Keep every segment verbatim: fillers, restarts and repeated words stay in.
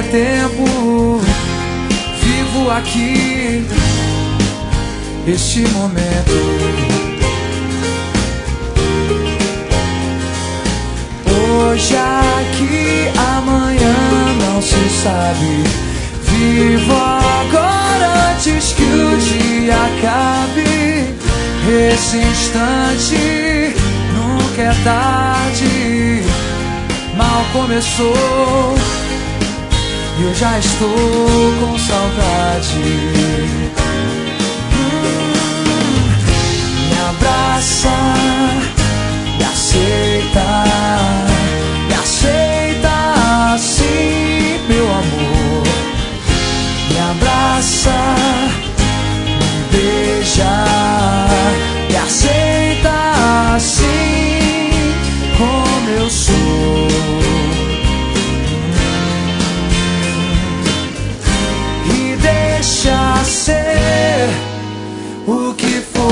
perder tempo. Vivo aqui este momento. Hoje aqui, amanhã não se sabe. Vivo agora antes que o dia acabe. Esse instante nunca é tarde. Mal começou e eu já estou com saudade. hum, Me abraça, me aceita, me aceita assim, meu amor. Me abraça, me beija, me aceita assim como eu sou. E deixa ser o que for,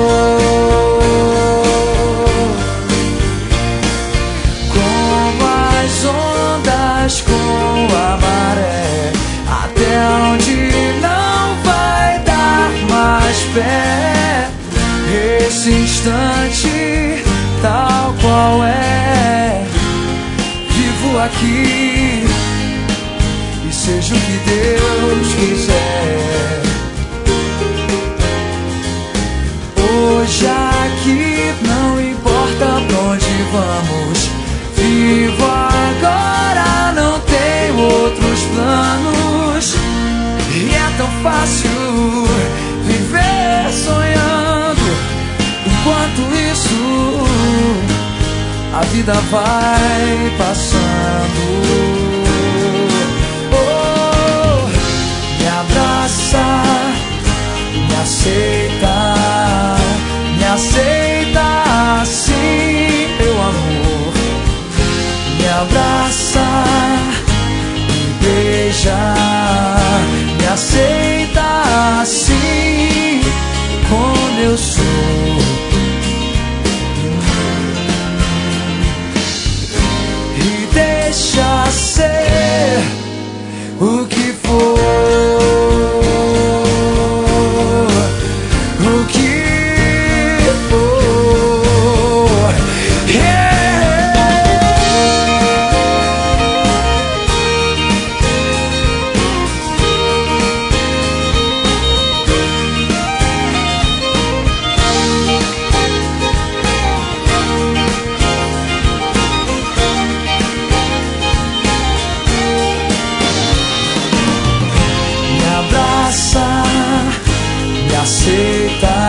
como as ondas com a maré, até onde não vai dar mais pé. Esse instante tal qual é, vivo aqui e seja o que Deus quiser. Hoje aqui não importa pra onde vamos. Vivo agora, não tenho outros planos. E é tão fácil viver sonhando. Enquanto isso, a vida vai passando. Oh, me abraça, me aceita, me aceita assim, meu amor. Me abraça, me beija, me aceita assim como eu sou. E deixa ser o que for, o que for. Yeah! Me aceita